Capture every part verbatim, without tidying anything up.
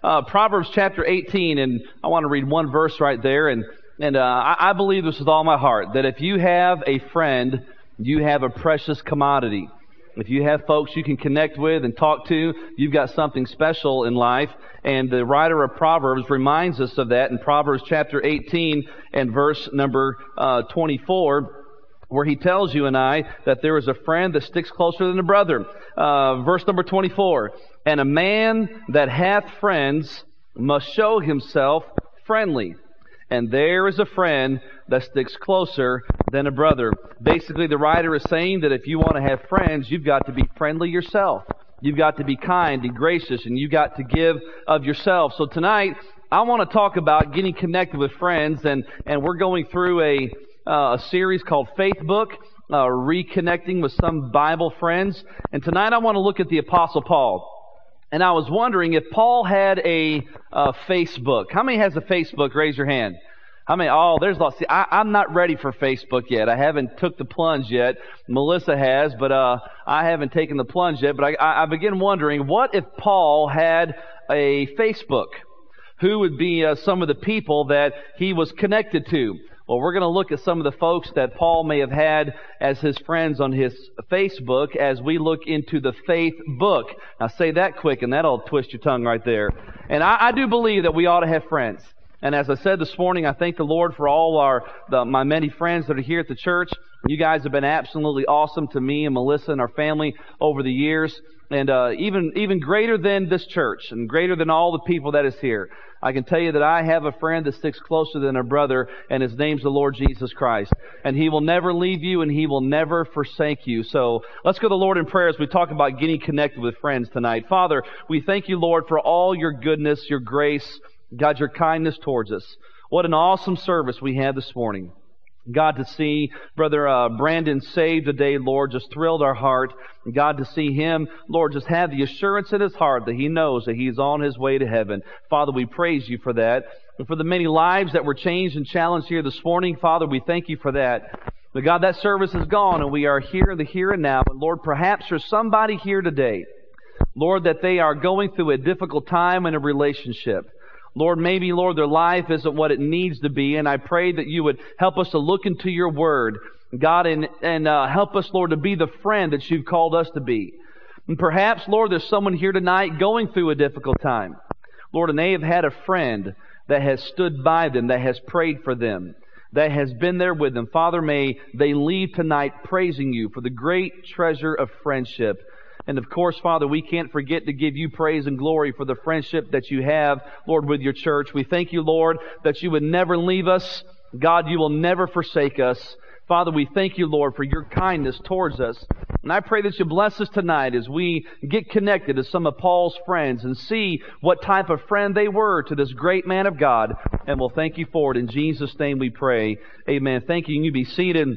uh, Proverbs chapter eighteen, and I want to read one verse right there. And, and uh, I, I believe this with all my heart, that if you have a friend, you have a precious commodity. If you have folks you can connect with and talk to, you've got something special in life. And the writer of Proverbs reminds us of that in Proverbs chapter eighteen and verse number uh, twenty-four, where he tells you and I that there is a friend that sticks closer than a brother. Uh, verse number twenty-four, and a man that hath friends must show himself friendly. And there is a friend that sticks closer than a brother. Basically, the writer is saying that if you want to have friends, you've got to be friendly yourself. You've got to be kind and gracious, and you've got to give of yourself. So tonight, I want to talk about getting connected with friends, and, and we're going through a, uh, a series called Faith Book, uh, reconnecting with some Bible friends. And tonight I want to look at the Apostle Paul. And I was wondering if Paul had a uh, Facebook. How many has a Facebook? Raise your hand. How many? Oh, there's lots. See, I, I'm not ready for Facebook yet. I haven't took the plunge yet. Melissa has, but uh, I haven't taken the plunge yet. But I, I, I begin wondering, what if Paul had a Facebook? Who would be uh, some of the people that he was connected to? Well, we're going to look at some of the folks that Paul may have had as his friends on his Facebook as we look into the Faith Book. Now, say that quick, and that'll twist your tongue right there. And I, I do believe that we ought to have friends. And as I said this morning, I thank the Lord for all our the, my many friends that are here at the church. You guys have been absolutely awesome to me and Melissa and our family over the years. And uh, even even greater than this church and greater than all the people that is here. I can tell you that I have a friend that sticks closer than a brother, and his name's the Lord Jesus Christ. And He will never leave you, and He will never forsake you. So let's go to the Lord in prayer as we talk about getting connected with friends tonight. Father, we thank you, Lord, for all your goodness, your grace, God, your kindness towards us. What an awesome service we had this morning. God, to see Brother uh, Brandon saved today, Lord, just thrilled our heart. God, to see him, Lord, just have the assurance in his heart that he knows that he's on his way to heaven. Father, we praise you for that. And for the many lives that were changed and challenged here this morning, Father, we thank you for that. But God, that service is gone, and we are here in the here and now. And Lord, perhaps there's somebody here today, Lord, that they are going through a difficult time in a relationship. Lord, maybe, Lord, their life isn't what it needs to be, and I pray that you would help us to look into your word, God, and, and uh, help us, Lord, to be the friend that you've called us to be. And perhaps, Lord, there's someone here tonight going through a difficult time, Lord, and they have had a friend that has stood by them, that has prayed for them, that has been there with them. Father, may they leave tonight praising you for the great treasure of friendship. And of course, Father, we can't forget to give you praise and glory for the friendship that you have, Lord, with your church. We thank you, Lord, that you would never leave us. God, you will never forsake us. Father, we thank you, Lord, for your kindness towards us. And I pray that you bless us tonight as we get connected to some of Paul's friends and see what type of friend they were to this great man of God. And we'll thank you for it. In Jesus' name we pray. Amen. Thank you. You can be seated.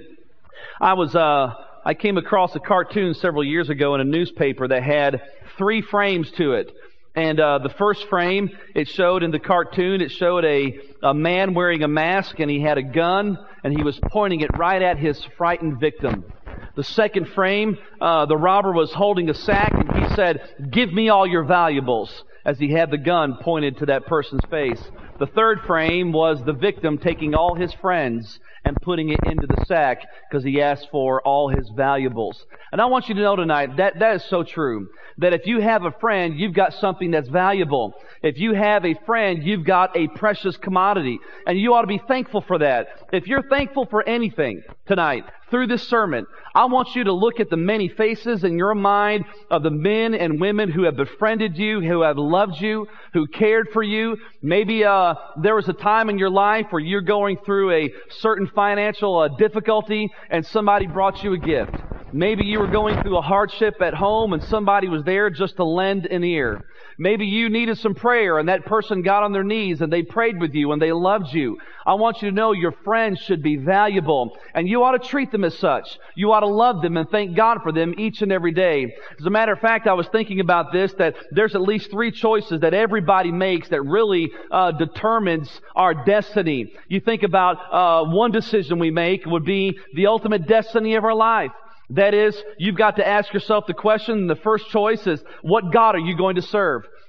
I was, uh, I came across a cartoon several years ago in a newspaper that had three frames to it. And uh, the first frame, it showed in the cartoon, it showed a, a man wearing a mask, and he had a gun, and he was pointing it right at his frightened victim. The second frame, uh, the robber was holding a sack, and he said, "Give me all your valuables," as he had the gun pointed to that person's face. The third frame was the victim taking all his friends and putting it into the sack because he asked for all his valuables. And I want you to know tonight that that is so true. That if you have a friend, you've got something that's valuable. If you have a friend, you've got a precious commodity. And you ought to be thankful for that. If you're thankful for anything tonight, through this sermon, I want you to look at the many faces in your mind of the men and women who have befriended you, who have loved you, who cared for you. Maybe uh, there was a time in your life where you're going through a certain financial uh, difficulty and somebody brought you a gift. Maybe you were going through a hardship at home and somebody was there just to lend an ear. Maybe you needed some prayer and that person got on their knees and they prayed with you and they loved you. I want you to know your friends should be valuable and you ought to treat them as such. You ought to love them and thank God for them each and every day. As a matter of fact, I was thinking about this, that there's at least three choices that everybody makes that really uh, determines our destiny. You think about uh, one decision we make would be the ultimate destiny of our life. That is, you've got to ask yourself the question, the first choice is, what God are you going to serve?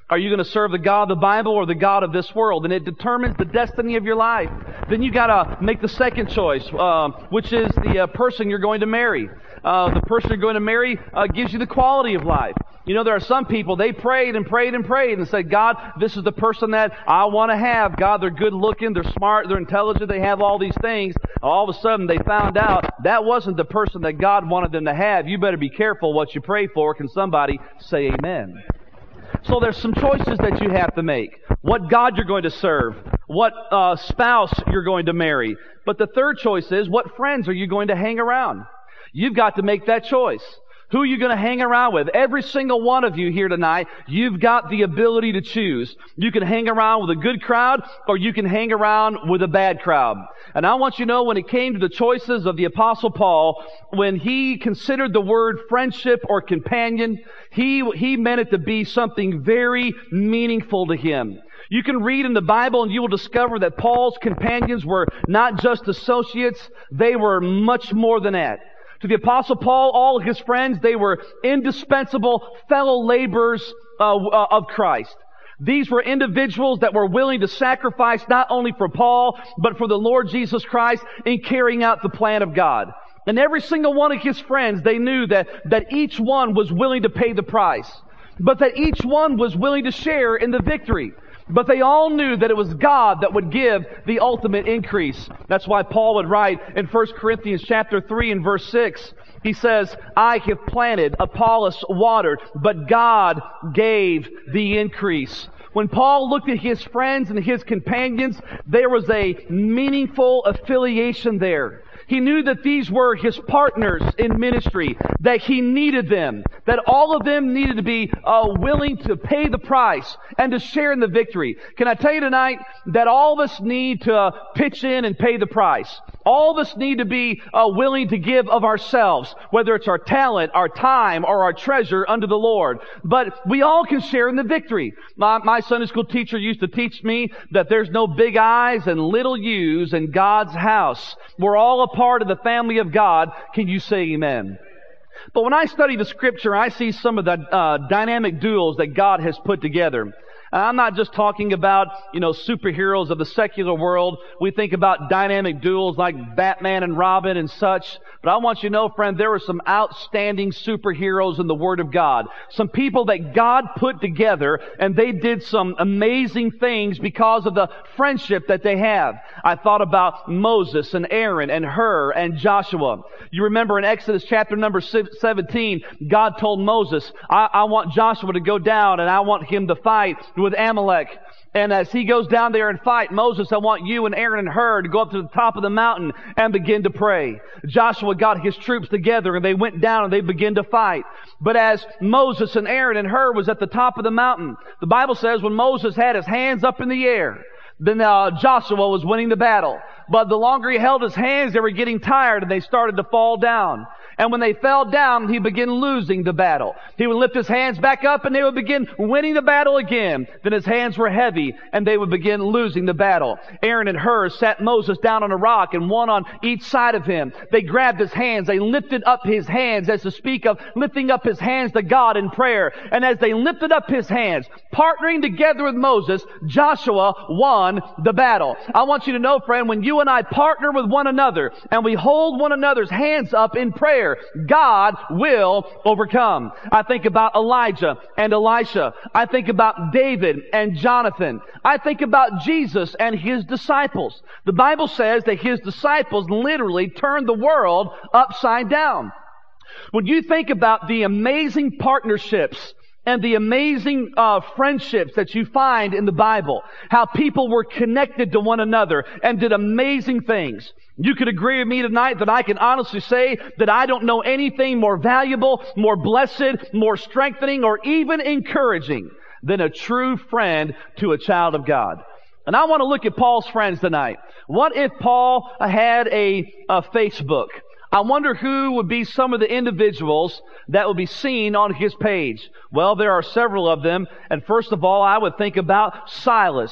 Are you going to serve the God of the Bible or the God of this world? And it determines the destiny of your life. Then you got to make the second choice, uh, which is the uh, person you're going to marry. Uh, the person you're going to marry uh, gives you the quality of life. You know, there are some people, they prayed and prayed and prayed and said, God, this is the person that I want to have. God, they're good looking, they're smart, they're intelligent, they have all these things. All of a sudden, they found out that wasn't the person that God wanted them to have. You better be careful what you pray for. Can somebody say amen? So there's some choices that you have to make. What God you're going to serve. What uh, spouse you're going to marry. But the third choice is, what friends are you going to hang around? You've got to make that choice. Who are you going to hang around with? Every single one of you here tonight, you've got the ability to choose. You can hang around with a good crowd, or you can hang around with a bad crowd. And I want you to know, when it came to the choices of the Apostle Paul, when he considered the word friendship or companion, he, he meant it to be something very meaningful to him. You can read in the Bible and you will discover that Paul's companions were not just associates, they were much more than that. To the Apostle Paul, all of his friends, they were indispensable fellow laborers uh, uh, of Christ. These were individuals that were willing to sacrifice not only for Paul, but for the Lord Jesus Christ in carrying out the plan of God. And every single one of his friends, they knew that, that each one was willing to pay the price, but that each one was willing to share in the victory. But they all knew that it was God that would give the ultimate increase. That's why Paul would write in First Corinthians chapter three and verse six, he says, I have planted, Apollos watered, but God gave the increase. When Paul looked at his friends and his companions, there was a meaningful affiliation there. He knew that these were his partners in ministry, that he needed them, that all of them needed to be uh, willing to pay the price and to share in the victory. Can I tell you tonight that all of us need to uh, pitch in and pay the price? All of us need to be uh, willing to give of ourselves, whether it's our talent, our time, or our treasure unto the Lord. But we all can share in the victory. My, my Sunday school teacher used to teach me that there's no big I's and little U's in God's house. We're all a part of the family of God. Can you say amen? But when I study the Scripture, I see some of the uh, dynamic duels that God has put together. And I'm not just talking about, you know, superheroes of the secular world. We think about dynamic duels like Batman and Robin and such. But I want you to know, friend, there were some outstanding superheroes in the Word of God. Some people that God put together, and they did some amazing things because of the friendship that they have. I thought about Moses and Aaron and Hur and Joshua. You remember in Exodus chapter number seventeen, God told Moses, I, I want Joshua to go down and I want him to fight with Amalek. And as he goes down there and fight, Moses, I want you and Aaron and Hur to go up to the top of the mountain and begin to pray. Joshua got his troops together and they went down and they began to fight. But as Moses and Aaron and Hur was at the top of the mountain, the Bible says when Moses had his hands up in the air, then uh, Joshua was winning the battle. But the longer he held his hands, they were getting tired and they started to fall down. And when they fell down, he began losing the battle. He would lift his hands back up and they would begin winning the battle again. Then his hands were heavy and they would begin losing the battle. Aaron and Hur sat Moses down on a rock and one on each side of him. They grabbed his hands. They lifted up his hands as to speak of lifting up his hands to God in prayer. And as they lifted up his hands, partnering together with Moses, Joshua won the battle. I want you to know, friend, when you and I partner with one another and we hold one another's hands up in prayer, God will overcome. I think about Elijah and Elisha. I think about David and Jonathan. I think about Jesus and his disciples. The Bible says that his disciples literally turned the world upside down. When you think about the amazing partnerships and the amazing uh, friendships that you find in the Bible, how people were connected to one another and did amazing things. You could agree with me tonight that I can honestly say that I don't know anything more valuable, more blessed, more strengthening, or even encouraging than a true friend to a child of God. And I want to look at Paul's friends tonight. What if Paul had a, a Facebook? I wonder who would be some of the individuals that would be seen on his page. Well, there are several of them. And first of all, I would think about Silas.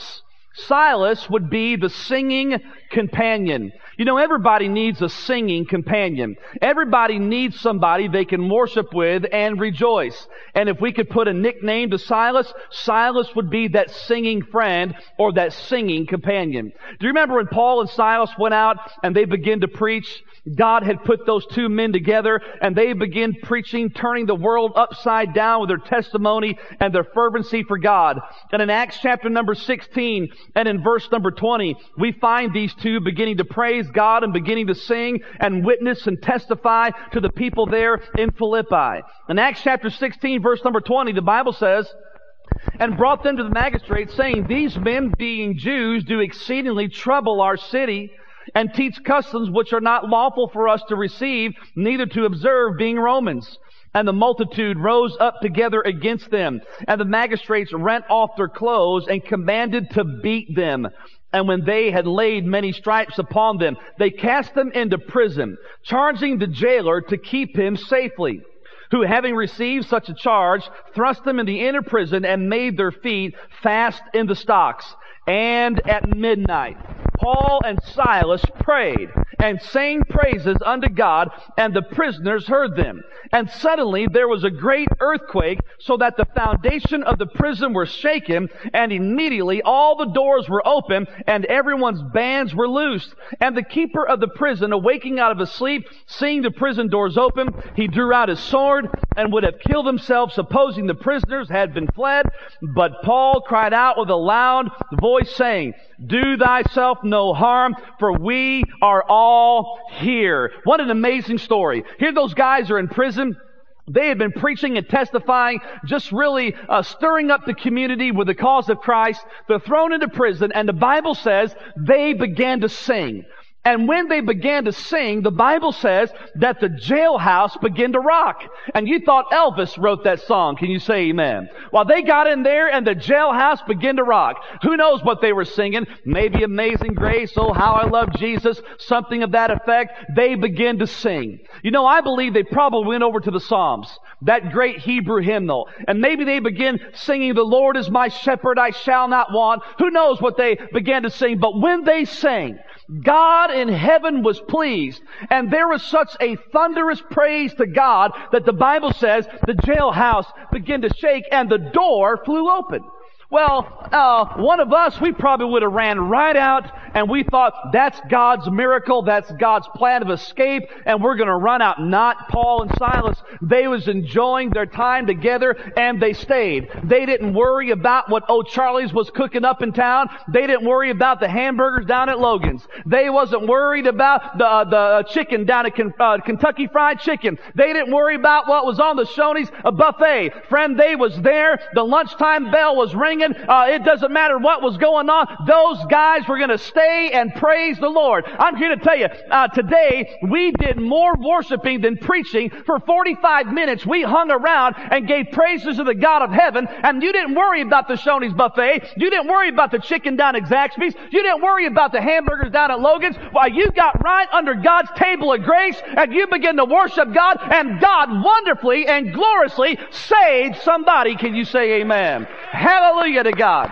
Silas would be the singing companion. You know, everybody needs a singing companion. Everybody needs somebody they can worship with and rejoice. And if we could put a nickname to Silas, Silas would be that singing friend or that singing companion. Do you remember when Paul and Silas went out and they began to preach? God had put those two men together and they began preaching, turning the world upside down with their testimony and their fervency for God. And in Acts chapter number sixteen and in verse number twenty, we find these two beginning to praise God and beginning to sing and witness and testify to the people there in Philippi. In Acts chapter sixteen, verse number twenty, the Bible says, and brought them to the magistrates, saying, these men, being Jews, do exceedingly trouble our city, and teach customs which are not lawful for us to receive, neither to observe, being Romans. And the multitude rose up together against them, and the magistrates rent off their clothes and commanded to beat them. And when they had laid many stripes upon them, they cast them into prison, charging the jailer to keep him safely, who, having received such a charge, thrust them in the inner prison and made their feet fast in the stocks. And at midnight, Paul and Silas prayed and sang praises unto God, and the prisoners heard them. And suddenly there was a great earthquake, so that the foundation of the prison were shaken, and immediately all the doors were open, and everyone's bands were loosed. And the keeper of the prison, awaking out of his sleep, seeing the prison doors open, he drew out his sword and would have killed himself, supposing the prisoners had been fled. But Paul cried out with a loud voice, saying, do thyself no harm, for we are all here. What an amazing story. Here those guys are in prison. They had been preaching and testifying, just really uh, stirring up the community with the cause of Christ. They're thrown into prison, and the Bible says they began to sing. And when they began to sing, the Bible says that the jailhouse began to rock. And you thought Elvis wrote that song. Can you say amen? While they got in there and the jailhouse began to rock. Who knows what they were singing? Maybe Amazing Grace, oh how I love Jesus, something of that effect. They began to sing. You know, I believe they probably went over to the Psalms, that great Hebrew hymnal. And maybe they began singing, the Lord is my shepherd, I shall not want. Who knows what they began to sing? But when they sang, God in heaven was pleased, and there was such a thunderous praise to God that the Bible says the jailhouse began to shake and the door flew open. Well, uh, one of us, we probably would have ran right out, and we thought, that's God's miracle, that's God's plan of escape, and we're going to run out. Not Paul and Silas. They was enjoying their time together, and they stayed. They didn't worry about what O'Charlie's was cooking up in town. They didn't worry about the hamburgers down at Logan's. They wasn't worried about the uh, the chicken down at Ken, uh, Kentucky Fried Chicken. They didn't worry about what was on the Shoney's buffet. Friend, they was there. The lunchtime bell was ringing. Uh, it doesn't matter what was going on. Those guys were going to stay and praise the Lord. I'm here to tell you, uh, today we did more worshiping than preaching. For forty-five minutes we hung around and gave praises to the God of heaven, and you didn't worry about the Shoney's buffet. You didn't worry about the chicken down at Zaxby's. You didn't worry about the hamburgers down at Logan's. Why, you got right under God's table of grace and you began to worship God, and God wonderfully and gloriously saved somebody. Can you say amen? Hallelujah to God.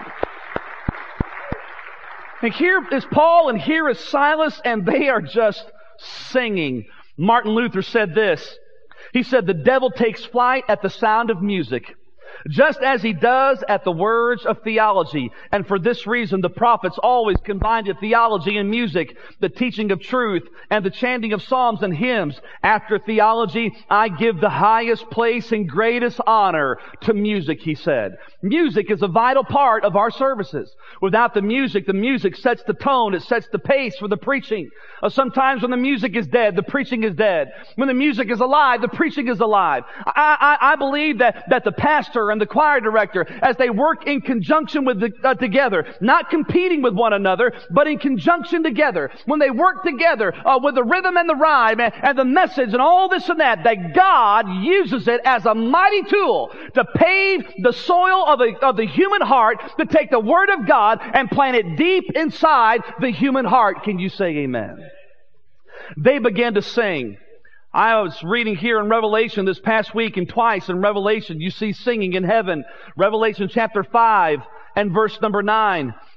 And here is Paul and here is Silas, and they are just singing. Martin Luther said this. He said, the devil takes flight at the sound of music, just as he does at the words of theology. And for this reason, the prophets always combined theology and music, the teaching of truth and the chanting of psalms and hymns. After theology, I give the highest place and greatest honor to music, he said. Music is a vital part of our services. Without the music, the music sets the tone, it sets the pace for the preaching. Uh, sometimes when the music is dead, the preaching is dead. When the music is alive, the preaching is alive. I, I, I believe that, that the pastor and the choir director, as they work in conjunction with the, uh, together, not competing with one another, but in conjunction together, when they work together uh, with the rhythm and the rhyme and, and the message and all this and that, that God uses it as a mighty tool to pave the soil of the, of the human heart, to take the Word of God and plant it deep inside the human heart. Can you say amen? They began to sing. I was reading here in Revelation this past week, and twice in Revelation you see singing in heaven. Revelation chapter five and verse number nine.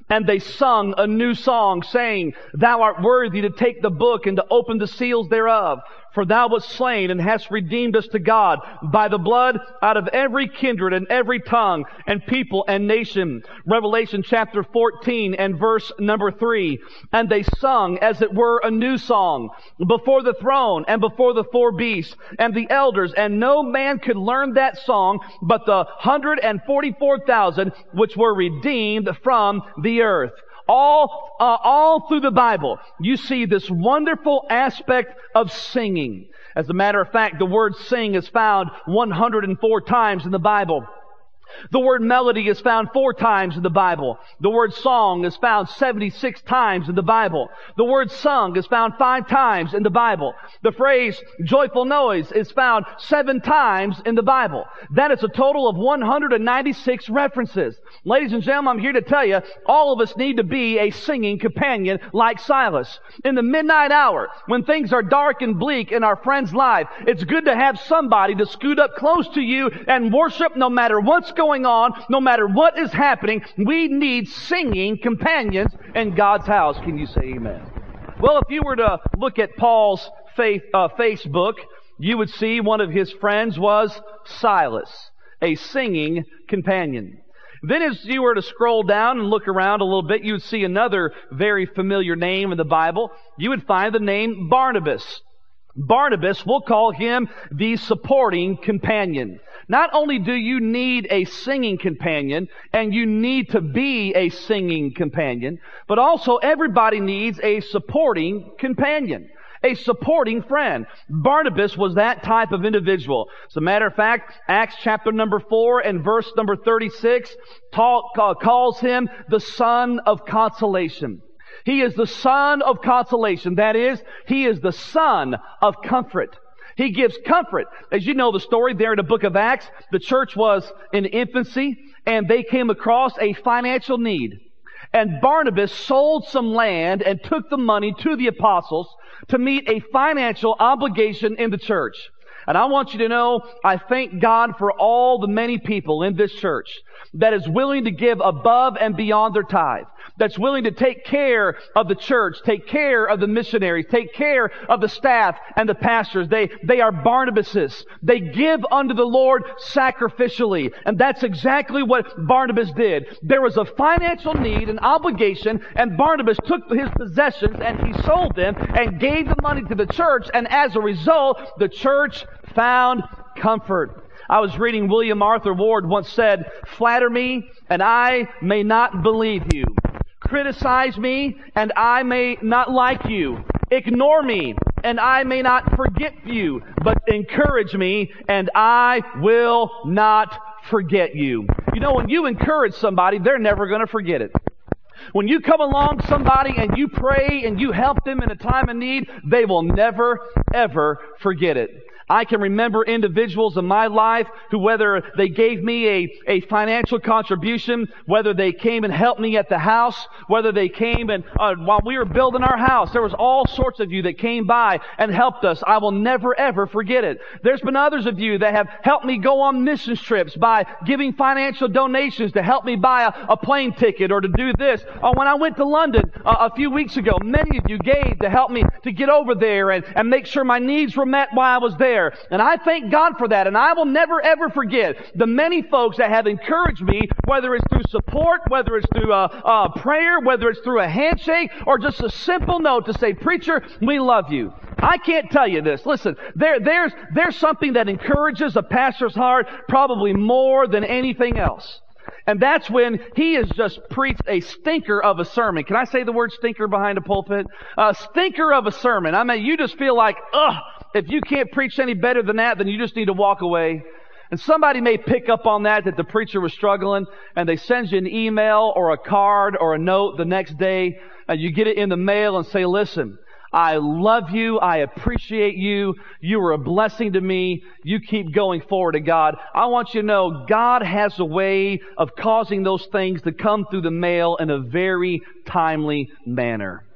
And they sung a new song, saying, Thou art worthy to take the book and to open the seals thereof. For thou wast slain and hast redeemed us to God by the blood out of every kindred and every tongue and people and nation. Revelation chapter fourteen and verse number three. And they sung as it were a new song before the throne and before the four beasts and the elders. And no man could learn that song but the hundred and forty-four thousand which were redeemed from the earth. All, uh, all through the Bible, you see this wonderful aspect of singing. As a matter of fact, the word sing is found one hundred four times in the Bible. The word melody is found four times in the Bible. The word song is found seventy-six times in the Bible. The word sung is found five times in the Bible. The phrase joyful noise is found seven times in the Bible. That is a total of one hundred ninety-six references. Ladies and gentlemen, I'm here to tell you, all of us need to be a singing companion like Silas. In the midnight hour, when things are dark and bleak in our friend's life, it's good to have somebody to scoot up close to you and worship no matter what's going on, no matter what is happening. We need singing companions in God's house. Can you say amen? Well, if you were to look at Paul's faith, uh, Facebook, you would see one of his friends was Silas, a singing companion. Then as you were to scroll down and look around a little bit, you would see another very familiar name in the Bible. You would find the name Barnabas. Barnabas, we'll call him the supporting companion. Not only do you need a singing companion, and you need to be a singing companion, but also everybody needs a supporting companion, a supporting friend. Barnabas was that type of individual. As a matter of fact, Acts chapter number four and verse number thirty-six talk, uh, calls him the son of consolation. He is the son of consolation. That is, he is the son of comfort. He gives comfort. As you know the story there in the book of Acts, the church was in infancy and they came across a financial need. And Barnabas sold some land and took the money to the apostles to meet a financial obligation in the church. And I want you to know, I thank God for all the many people in this church that is willing to give above and beyond their tithe, that's willing to take care of the church, take care of the missionaries, take care of the staff and the pastors. They, they are Barnabases. They give unto the Lord sacrificially. And that's exactly what Barnabas did. There was a financial need, an obligation, and Barnabas took his possessions and he sold them and gave the money to the church. And as a result, the church found comfort. I was reading William Arthur Ward once said, "Flatter me and I may not believe you. Criticize me and I may not like you. Ignore me and I may not forget you. But encourage me and I will not forget you." You know, when you encourage somebody, they're never going to forget it. When you come along somebody and you pray and you help them in a time of need, they will never, ever forget it. I can remember individuals in my life who, whether they gave me a, a financial contribution, whether they came and helped me at the house, whether they came and uh, while we were building our house, there was all sorts of you that came by and helped us. I will never ever forget it. There's been others of you that have helped me go on mission trips by giving financial donations to help me buy a, a plane ticket or to do this. Uh, when I went to London uh, a few weeks ago, many of you gave to help me to get over there and, and make sure my needs were met while I was there. And I thank God for that. And I will never ever forget the many folks that have encouraged me, whether it's through support, whether it's through a, a prayer, whether it's through a handshake, or just a simple note to say, "Preacher, we love you." I can't tell you this. Listen, there, there's, there's something that encourages a pastor's heart probably more than anything else. And that's when he has just preached a stinker of a sermon. Can I say the word stinker behind a pulpit? A stinker of a sermon. I mean, you just feel like, ugh, if you can't preach any better than that, then you just need to walk away. And somebody may pick up on that, that the preacher was struggling, and they send you an email or a card or a note the next day, and you get it in the mail and say, "Listen, I love you. I appreciate you. You are a blessing to me. You keep going forward to God." I want you to know God has a way of causing those things to come through the mail in a very timely manner.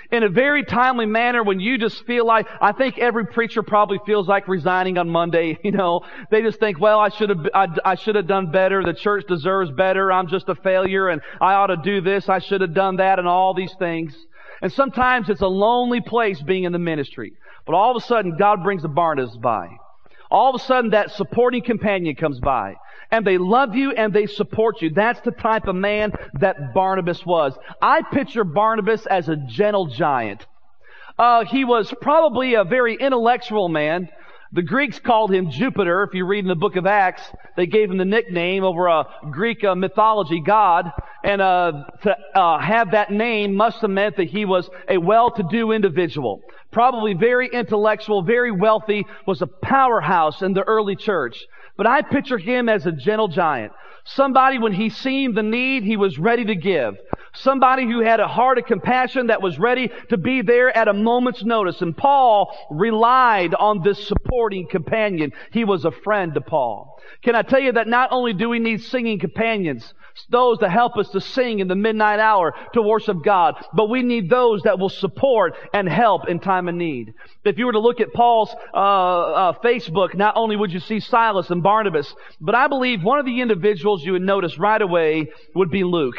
in a very timely manner when you just feel like, I think every preacher probably feels like resigning on Monday, you know. They just think, well, I should have, I, I should have done better. The church deserves better. I'm just a failure and I ought to do this. I should have done that and all these things. And sometimes it's a lonely place being in the ministry. But all of a sudden, God brings a Barnabas by. All of a sudden, that supporting companion comes by. And they love you and they support you. That's the type of man that Barnabas was. I picture Barnabas as a gentle giant. Uh, he was probably a very intellectual man. The Greeks called him Jupiter. If you read in the book of Acts, they gave him the nickname over a Greek uh, mythology god. And uh, to uh, have that name must have meant that he was a well-to-do individual. Probably very intellectual, very wealthy, was a powerhouse in the early church. But I picture him as a gentle giant. Somebody, when he seen the need, he was ready to give. Somebody who had a heart of compassion that was ready to be there at a moment's notice. And Paul relied on this supporting companion. He was a friend to Paul. Can I tell you that not only do we need singing companions, those that help us to sing in the midnight hour to worship God, but we need those that will support and help in time of need. If you were to look at Paul's uh, uh Facebook, not only would you see Silas and Barnabas, but I believe one of the individuals you would notice right away would be Luke.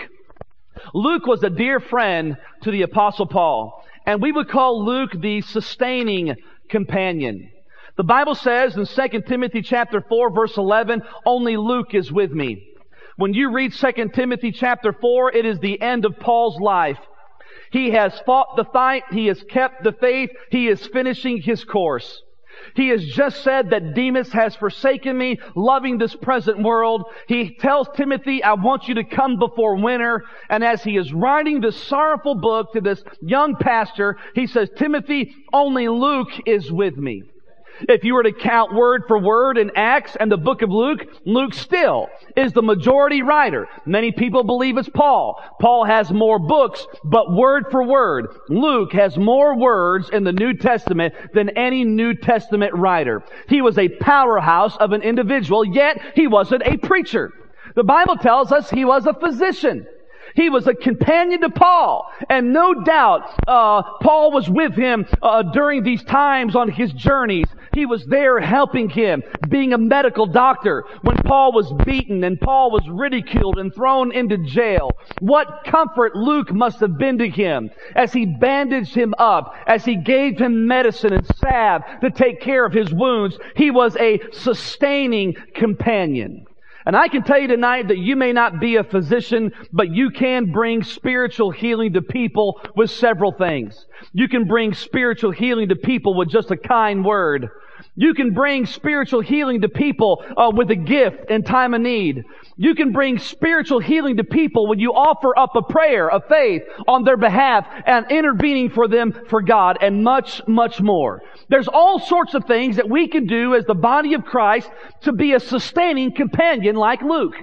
Luke was a dear friend to the Apostle Paul, and we would call Luke the sustaining companion. The Bible says in Second Timothy chapter four, verse eleven, only Luke is with me. When you read Second Timothy chapter four, it is the end of Paul's life. He has fought the fight. He has kept the faith. He is finishing his course. He has just said that Demas has forsaken me, loving this present world. He tells Timothy, I want you to come before winter. And as he is writing this sorrowful book to this young pastor, he says, Timothy, only Luke is with me. If you were to count word for word in Acts and the book of Luke, Luke still is the majority writer. Many people believe it's Paul. Paul has more books, but word for word, Luke has more words in the New Testament than any New Testament writer. He was a powerhouse of an individual, yet he wasn't a preacher. The Bible tells us he was a physician. He was a companion to Paul. And no doubt, uh, Paul was with him, uh, during these times on his journeys. He was there helping him, being a medical doctor when Paul was beaten and Paul was ridiculed and thrown into jail. What comfort Luke must have been to him as he bandaged him up, as he gave him medicine and salve to take care of his wounds. He was a sustaining companion. And I can tell you tonight that you may not be a physician, but you can bring spiritual healing to people with several things. You can bring spiritual healing to people with just a kind word. You can bring spiritual healing to people uh, with a gift in time of need. You can bring spiritual healing to people when you offer up a prayer of faith on their behalf and intervening for them for God, and much, much more. There's all sorts of things that we can do as the body of Christ to be a sustaining companion like Luke.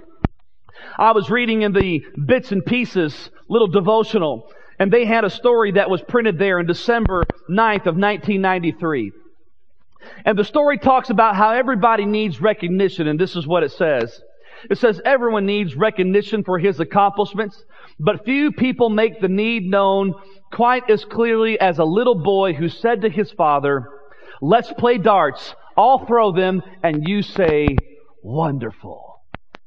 I was reading in the Bits and Pieces little devotional, and they had a story that was printed there in December ninth of nineteen ninety-three. And the story talks about how everybody needs recognition, and this is what it says. It says, everyone needs recognition for his accomplishments, but few people make the need known quite as clearly as a little boy who said to his father, let's play darts, I'll throw them, and you say, wonderful.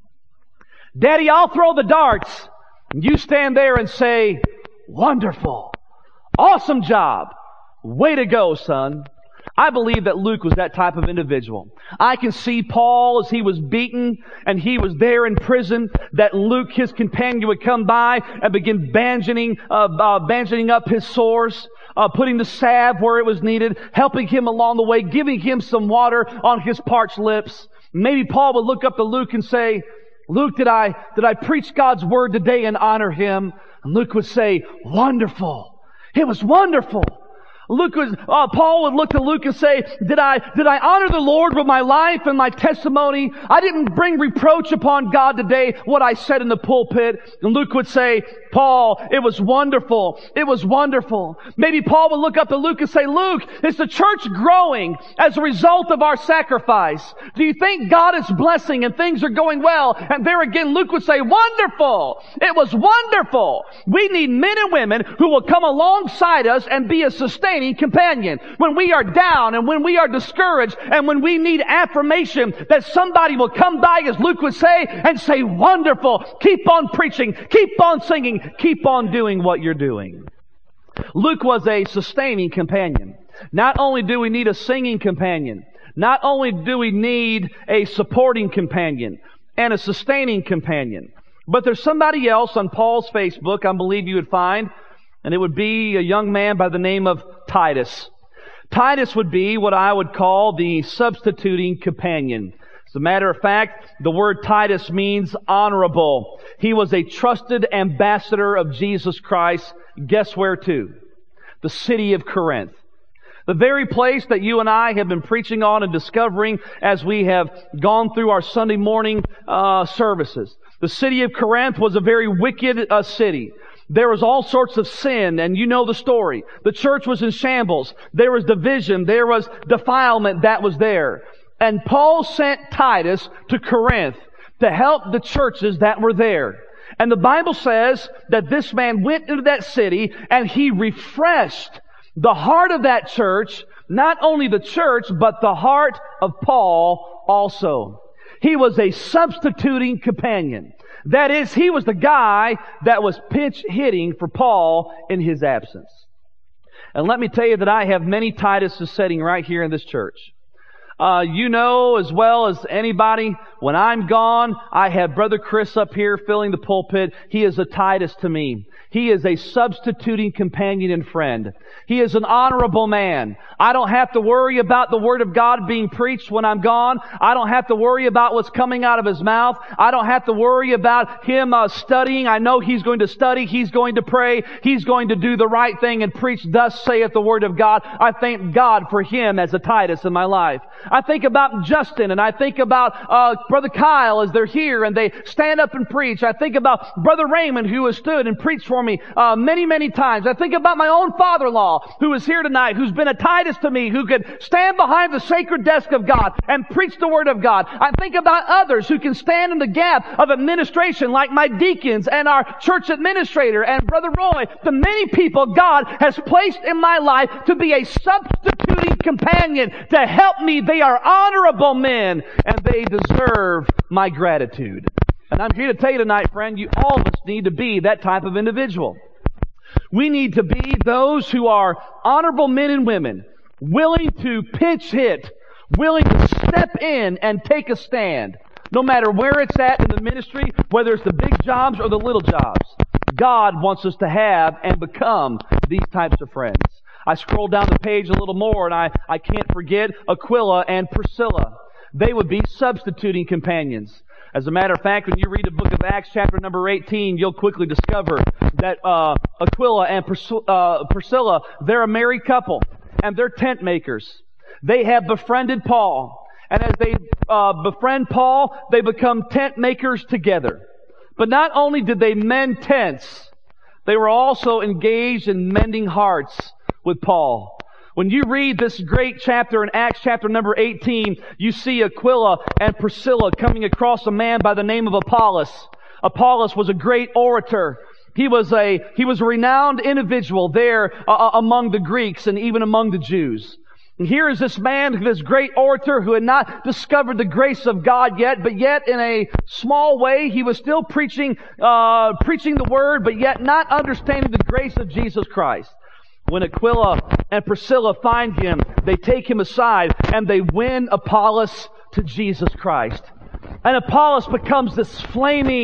Daddy, I'll throw the darts, and you stand there and say, wonderful. Awesome job. Way to go, son. I believe that Luke was that type of individual. I can see Paul as he was beaten and he was there in prison, that Luke, his companion, would come by and begin bandaging, uh, uh, bandaging up his sores, uh, putting the salve where it was needed, helping him along the way, giving him some water on his parched lips. Maybe Paul would look up to Luke and say, Luke, did I, did I preach God's word today and honor him? And Luke would say, wonderful. It was wonderful. Luke was, uh, Paul would look to Luke and say, did I, did I honor the Lord with my life and my testimony? I didn't bring reproach upon God today, what I said in the pulpit. And Luke would say, Paul, it was wonderful. It was wonderful. Maybe Paul would look up to Luke and say, Luke, is the church growing as a result of our sacrifice? Do you think God is blessing and things are going well? And there again, Luke would say, wonderful. It was wonderful. We need men and women who will come alongside us and be a sustaining companion. When we are down and when we are discouraged and when we need affirmation, that somebody will come by, as Luke would say, and say, wonderful. Keep on preaching. Keep on singing. Keep on doing what you're doing. Luke was a sustaining companion. Not only do we need a singing companion, not only do we need a supporting companion and a sustaining companion, but there's somebody else on Paul's Facebook I believe you would find, and it would be a young man by the name of Titus. Titus would be what I would call the substituting companion. As a matter of fact, the word Titus means honorable. He was a trusted ambassador of Jesus Christ. Guess where to? The city of Corinth. The very place that you and I have been preaching on and discovering as we have gone through our Sunday morning uh, services. The city of Corinth was a very wicked uh, city. There was all sorts of sin, and you know the story. The church was in shambles. There was division. There was defilement that was there. And Paul sent Titus to Corinth to help the churches that were there. And the Bible says that this man went into that city and he refreshed the heart of that church, not only the church, but the heart of Paul also. He was a substituting companion. That is, he was the guy that was pinch hitting for Paul in his absence. And let me tell you that I have many Tituses sitting right here in this church. Uh, you know as well as anybody, when I'm gone, I have Brother Chris up here filling the pulpit. He is a Titus to me. He is a substituting companion and friend. He is an honorable man. I don't have to worry about the Word of God being preached when I'm gone. I don't have to worry about what's coming out of his mouth. I don't have to worry about him uh, studying. I know he's going to study. He's going to pray. He's going to do the right thing and preach, thus saith the Word of God. I thank God for him as a Titus in my life. I think about Justin and I think about uh, Brother Kyle as they're here and they stand up and preach. I think about Brother Raymond who has stood and preached for me uh, many, many times. I think about my own father-in-law who is here tonight, who's been a Titus to me, who could stand behind the sacred desk of God and preach the Word of God. I think about others who can stand in the gap of administration like my deacons and our church administrator and Brother Roy. The many people God has placed in my life to be a substituting companion to help me. They are honorable men and they deserve my gratitude. And I'm here to tell you tonight, friend, you all of us need to be that type of individual. We need to be those who are honorable men and women, willing to pinch hit, willing to step in and take a stand. No matter where it's at in the ministry, whether it's the big jobs or the little jobs, God wants us to have and become these types of friends. I scroll down the page a little more and I, I can't forget Aquila and Priscilla. They would be substituting companions. As a matter of fact, when you read the book of Acts chapter number eighteen, you'll quickly discover that uh, Aquila and Pris- uh, Priscilla, they're a married couple and they're tent makers. They have befriended Paul. And as they uh, befriend Paul, they become tent makers together. But not only did they mend tents, they were also engaged in mending hearts with Paul. When you read this great chapter in Acts chapter number eighteen, you see Aquila and Priscilla coming across a man by the name of Apollos. Apollos was a great orator. He was a, he was a renowned individual there uh, among the Greeks and even among the Jews. And here is this man, this great orator who had not discovered the grace of God yet, but yet in a small way, he was still preaching, uh, preaching the word, but yet not understanding the grace of Jesus Christ. When Aquila and Priscilla find him, they take him aside and they win Apollos to Jesus Christ. And Apollos becomes this flaming,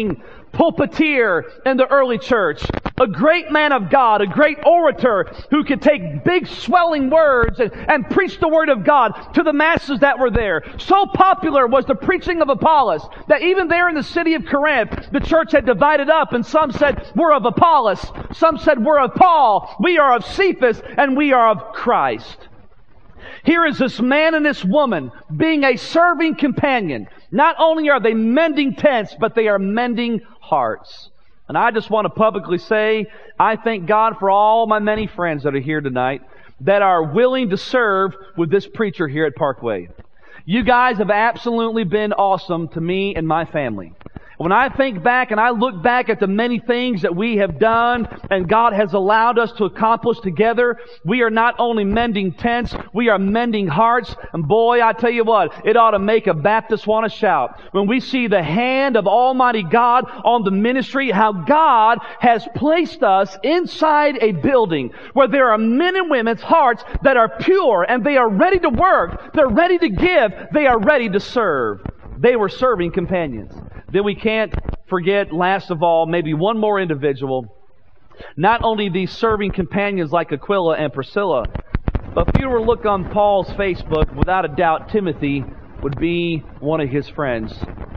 pulpiteer in the early church. A great man of God, a great orator who could take big swelling words and, and preach the Word of God to the masses that were there. So popular was the preaching of Apollos that even there in the city of Corinth, the church had divided up, and some said, we're of Apollos. Some said, we're of Paul. We are of Cephas, and we are of Christ. Here is this man and this woman being a serving companion. Not only are they mending tents, but they are mending hearts. And I just want to publicly say, I thank God for all my many friends that are here tonight that are willing to serve with this preacher here at Parkway. You guys have absolutely been awesome to me and my family. When I think back and I look back at the many things that we have done and God has allowed us to accomplish together, we are not only mending tents, we are mending hearts. And boy, I tell you what, it ought to make a Baptist want to shout. When we see the hand of Almighty God on the ministry, how God has placed us inside a building where there are men and women's hearts that are pure and they are ready to work, they're ready to give, they are ready to serve. They were serving companions. Then we can't forget, last of all, maybe one more individual. Not only these serving companions like Aquila and Priscilla, but if you were to look on Paul's Facebook, without a doubt, Timothy would be one of his friends.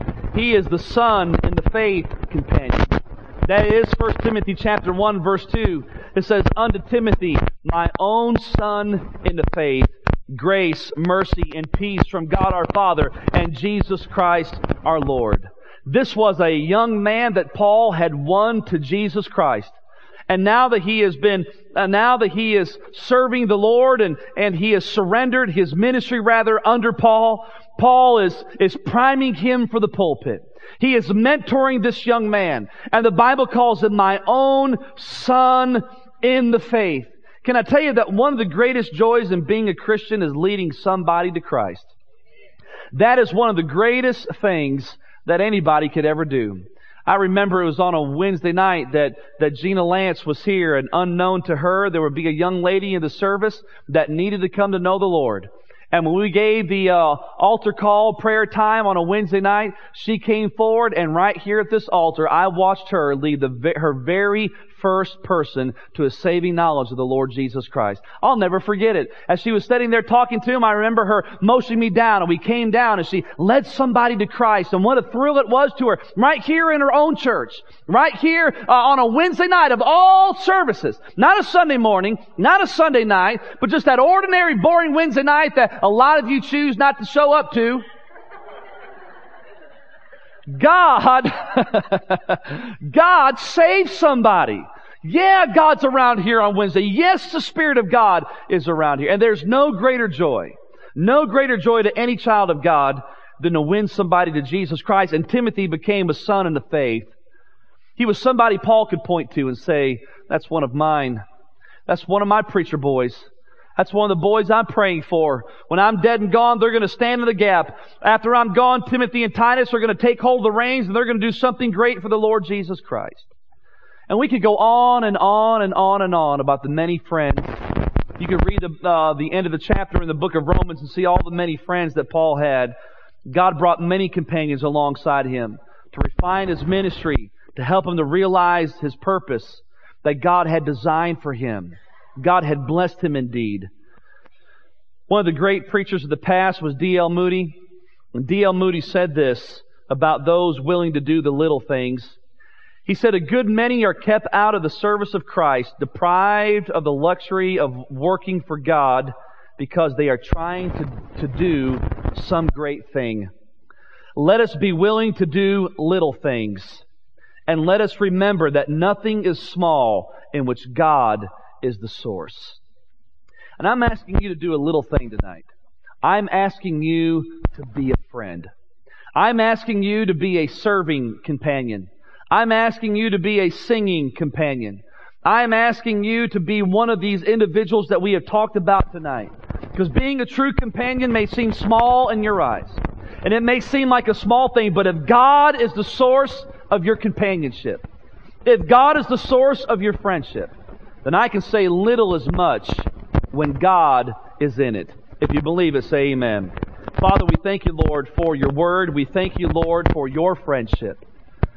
He is the son in the faith companion. That is First Timothy chapter one, verse two. It says, unto Timothy, my own son in the faith, grace, mercy, and peace from God our Father and Jesus Christ our Lord. This was a young man that Paul had won to Jesus Christ. And now that he has been, uh, now that he is serving the Lord and, and he has surrendered his ministry rather under Paul, Paul is, is priming him for the pulpit. He is mentoring this young man. And the Bible calls him my own son in the faith. Can I tell you that one of the greatest joys in being a Christian is leading somebody to Christ? That is one of the greatest things that anybody could ever do. I remember it was on a Wednesday night that, that Gina Lance was here, and unknown to her, there would be a young lady in the service that needed to come to know the Lord. And when we gave the uh, altar call prayer time on a Wednesday night, she came forward, and right here at this altar, I watched her lead the, her very first person to a saving knowledge of the Lord Jesus Christ. I'll never forget it. As she was sitting there talking to him, I remember her motioning me down, and we came down, and she led somebody to Christ. And what a thrill it was to her, right here in her own church, right here uh, on a Wednesday night of all services. Not a Sunday morning, not a Sunday night, but just that ordinary, boring Wednesday night that a lot of you choose not to show up to. God, God saved somebody. Yeah, God's around here on Wednesday. Yes, the Spirit of God is around here. And there's no greater joy, no greater joy to any child of God than to win somebody to Jesus Christ. And Timothy became a son in the faith. He was somebody Paul could point to and say, that's one of mine. That's one of my preacher boys. That's one of the boys I'm praying for. When I'm dead and gone, they're going to stand in the gap. After I'm gone, Timothy and Titus are going to take hold of the reins, and they're going to do something great for the Lord Jesus Christ. And we could go on and on and on and on about the many friends. You could read the, uh, the end of the chapter in the book of Romans and see all the many friends that Paul had. God brought many companions alongside him to refine his ministry, to help him to realize his purpose that God had designed for him. God had blessed him indeed. One of the great preachers of the past was D L Moody. And D L Moody said this about those willing to do the little things. He said, a good many are kept out of the service of Christ, deprived of the luxury of working for God because they are trying to, to do some great thing. Let us be willing to do little things. And let us remember that nothing is small in which God is the source. And I'm asking you to do a little thing tonight. I'm asking you to be a friend. I'm asking you to be a serving companion. I'm asking you to be a singing companion. I'm asking you to be one of these individuals that we have talked about tonight. Because being a true companion may seem small in your eyes. And it may seem like a small thing, but if God is the source of your companionship, if God is the source of your friendship, then I can say little is much when God is in it. If you believe it, say amen. Father, we thank you, Lord, for your word. We thank you, Lord, for your friendship.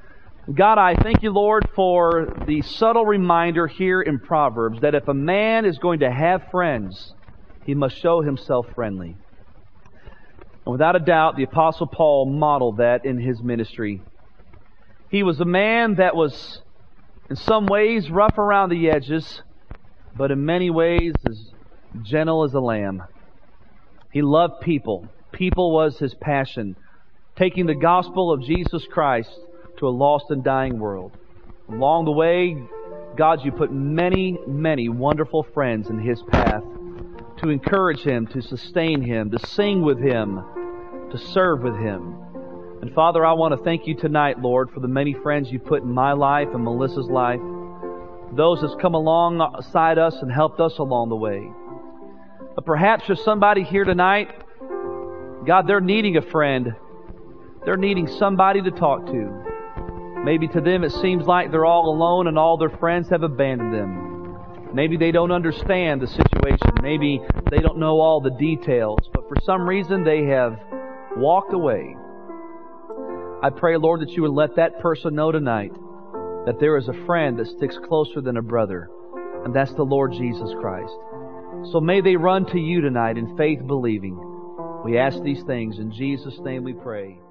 God, I thank You, Lord, for the subtle reminder here in Proverbs that if a man is going to have friends, he must show himself friendly. And without a doubt, the Apostle Paul modeled that in his ministry. He was a man that was, in some ways, rough around the edges, but in many ways as gentle as a lamb. He loved people. People was his passion, taking the gospel of Jesus Christ to a lost and dying world. Along the way, God, You put many, many wonderful friends in his path to encourage him, to sustain him, to sing with him, to serve with him. And Father, I want to thank You tonight, Lord, for the many friends You put in my life and Melissa's life, those that's come alongside us and helped us along the way. But perhaps there's somebody here tonight, God, they're needing a friend. They're needing somebody to talk to. Maybe to them it seems like they're all alone and all their friends have abandoned them. Maybe they don't understand the situation. Maybe they don't know all the details. But for some reason they have walked away. I pray, Lord, that You would let that person know tonight that there is a friend that sticks closer than a brother, and that's the Lord Jesus Christ. So may they run to You tonight in faith believing. We ask these things in Jesus' name we pray.